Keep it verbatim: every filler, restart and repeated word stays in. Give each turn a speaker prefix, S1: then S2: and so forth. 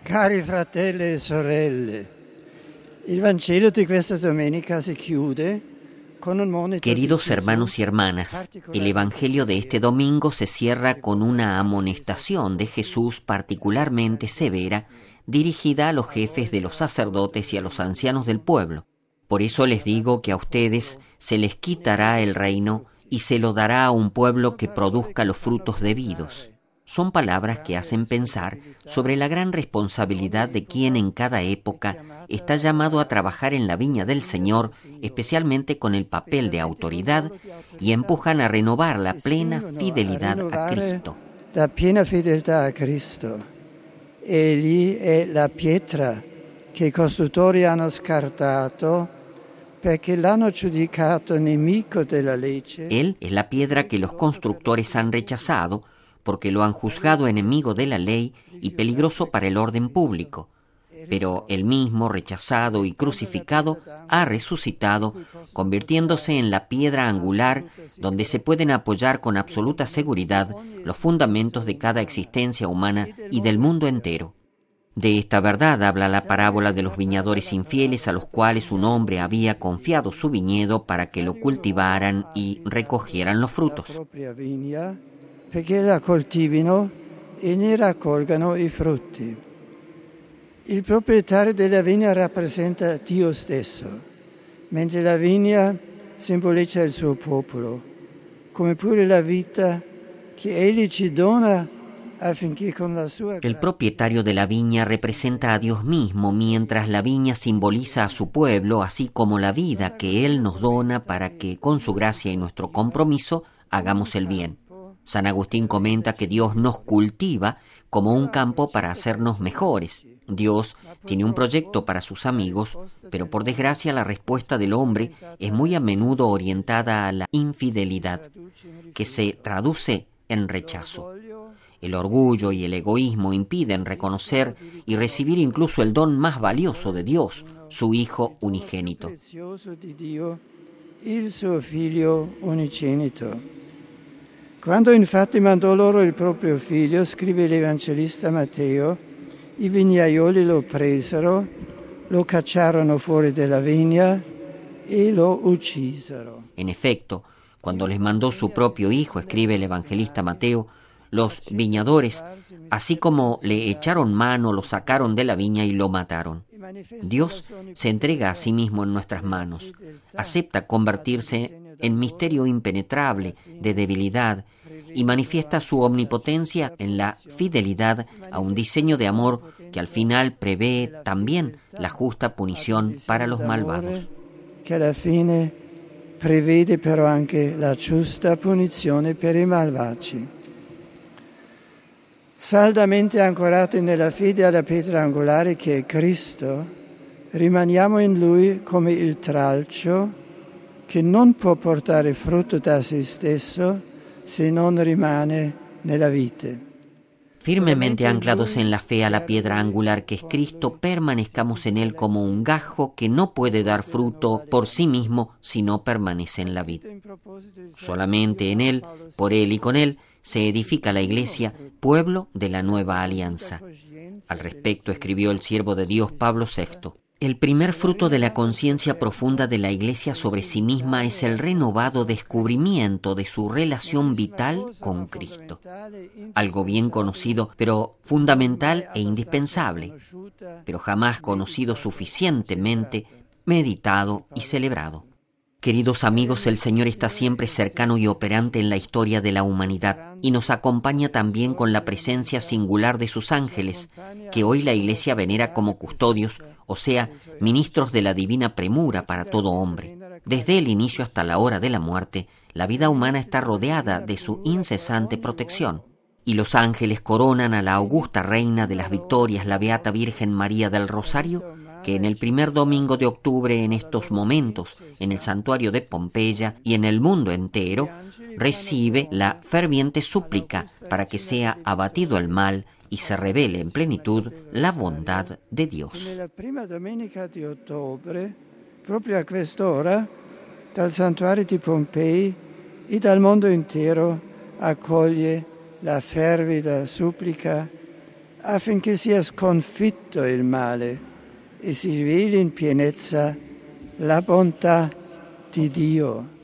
S1: Cari fratelli e sorelle, il Vangelo di questa domenica si chiude con un monito.
S2: Queridos hermanos y hermanas, el Evangelio de este domingo se cierra con una amonestación de Jesús particularmente severa, dirigida a los jefes de los sacerdotes y a los ancianos del pueblo. Por eso les digo que a ustedes se les quitará el reino y se lo dará a un pueblo que produzca los frutos debidos. Son palabras que hacen pensar sobre la gran responsabilidad de quien en cada época está llamado a trabajar en la viña del Señor, especialmente con el papel de autoridad, y empujan a renovar la plena fidelidad a Cristo.
S1: La piena fedeltà a Cristo. Egli è la pietra che i costruttori hanno scartato perché l'hanno giudicato nemico della legge.
S2: Él es la piedra que los constructores han rechazado porque lo han juzgado enemigo de la ley y peligroso para el orden público. Pero él mismo, rechazado y crucificado, ha resucitado, convirtiéndose en la piedra angular donde se pueden apoyar con absoluta seguridad los fundamentos de cada existencia humana y del mundo entero. De esta verdad habla la parábola de los viñadores infieles a los cuales un hombre había confiado su viñedo para que lo cultivaran y recogieran los frutos.
S1: Perché la coltivino e ne raccolgano i frutti. Il proprietario della vigna rappresenta Dio stesso, mentre la vigna simboleggia il suo popolo, come pure la vita che egli ci dona affinché con la sua
S2: El propietario de la viña representa a Dios mismo, mientras la viña simboliza a su pueblo, así como la vida que Él nos dona para que con su gracia y nuestro compromiso hagamos el bien. San Agustín comenta que Dios nos cultiva como un campo para hacernos mejores. Dios tiene un proyecto para sus amigos, pero por desgracia la respuesta del hombre es muy a menudo orientada a la infidelidad, que se traduce en rechazo. El orgullo y el egoísmo impiden reconocer y recibir incluso el don más valioso de Dios, su Hijo unigénito.
S1: Il suo figlio unigenito. Quando infatti mandò loro il proprio figlio, scrive l'Evangelista Matteo, i vignaioli lo presero, lo cacciarono fuori della vigna e lo uccisero.
S2: En efecto, cuando les mandó su propio hijo, escribe el evangelista Mateo, los viñadores, así como le echaron mano, lo sacaron de la viña y lo mataron. Dios se entrega a sí mismo en nuestras manos, acepta convertirse en misterio impenetrable de debilidad y manifiesta su omnipotencia en la fidelidad a un diseño de amor que al final prevé también la justa punición para los malvados.
S1: Que alla fine prevede però anche la giusta punizione per i malvagi. Saldamente ancorati nella fede alla pietra angolare che è Cristo, rimaniamo in Lui come il tralcio che non può portare frutto da se stesso se non rimane nella vite.
S2: Firmemente anclados en la fe a la piedra angular que es Cristo, permanezcamos en Él como un gajo que no puede dar fruto por sí mismo si no permanece en la vid. Solamente en Él, por Él y con Él, se edifica la Iglesia, pueblo de la nueva alianza. Al respecto escribió el siervo de Dios Pablo sexto. El primer fruto de la conciencia profunda de la Iglesia sobre sí misma es el renovado descubrimiento de su relación vital con Cristo. Algo bien conocido, pero fundamental e indispensable, pero jamás conocido suficientemente, meditado y celebrado. Queridos amigos, el Señor está siempre cercano y operante en la historia de la humanidad y nos acompaña también con la presencia singular de sus ángeles, que hoy la Iglesia venera como custodios, o sea, ministros de la divina premura para todo hombre. Desde el inicio hasta la hora de la muerte, la vida humana está rodeada de su incesante protección. Y los ángeles coronan a la augusta reina de las victorias, la Beata Virgen María del Rosario, que en el primer domingo de octubre, en estos momentos, en el santuario de Pompeya y en el mundo entero, recibe la ferviente súplica para que sea abatido el mal y se revele en plenitud la bondad de Dios.
S1: Nella prima domenica di ottobre, proprio a quest'ora, dal santuario di Pompei e dal mondo intero accoglie la fervida supplica affinché sia sconfitto il male e si riveli in pienezza la bontà di Dio.